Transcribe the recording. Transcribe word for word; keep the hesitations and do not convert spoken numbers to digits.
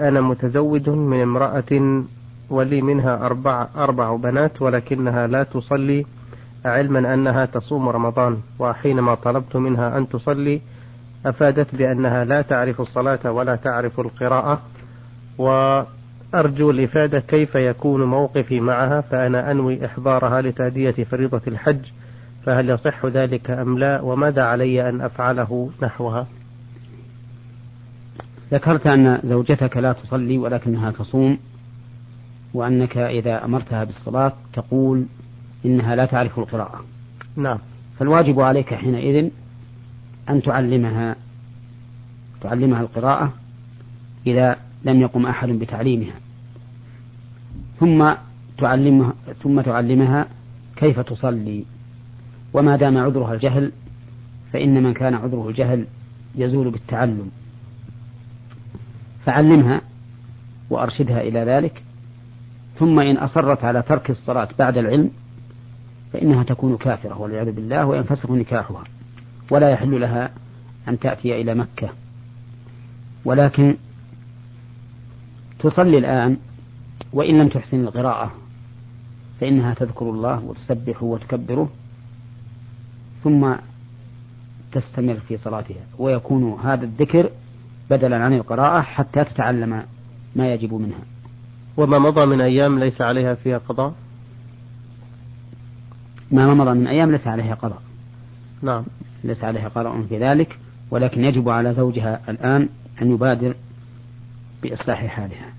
أنا متزوج من امرأة ولي منها أربع, أربع بنات ولكنها لا تصلي، علما أنها تصوم رمضان، وحينما طلبت منها أن تصلي أفادت بأنها لا تعرف الصلاة ولا تعرف القراءة، وأرجو الإفادة كيف يكون موقفي معها، فأنا أنوي إحضارها لتأدية فريضة الحج، فهل يصح ذلك أم لا، وماذا علي أن أفعله نحوها؟ ذكرت أن زوجتك لا تصلي ولكنها تصوم، وأنك إذا أمرتها بالصلاة تقول إنها لا تعرف القراءة. نعم. فالواجب عليك حينئذ أن تعلمها تعلمها القراءة إذا لم يقم أحد بتعليمها، ثم تعلمها ثم تعلمها كيف تصلي. وما دام عذرها الجهل فإن من كان عذره الجهل يزول بالتعلم، فعلمها وأرشدها إلى ذلك، ثم إن أصرت على ترك الصلاة بعد العلم فإنها تكون كافرة والعياذ بالله، وينفسخ نكاحها ولا يحل لها أن تأتي إلى مكة. ولكن تصلي الآن وإن لم تحسن القراءة فإنها تذكر الله وتسبح وتكبره ثم تستمر في صلاتها، ويكون هذا الذكر بدلا عن القراءة حتى تتعلم ما يجب منها. وما مضى من أيام ليس عليها فيها قضاء؟ ما مضى من أيام ليس عليها قضاء. نعم. ليس عليها قضاء في ذلك، ولكن يجب على زوجها الآن أن يبادر بإصلاح حالها.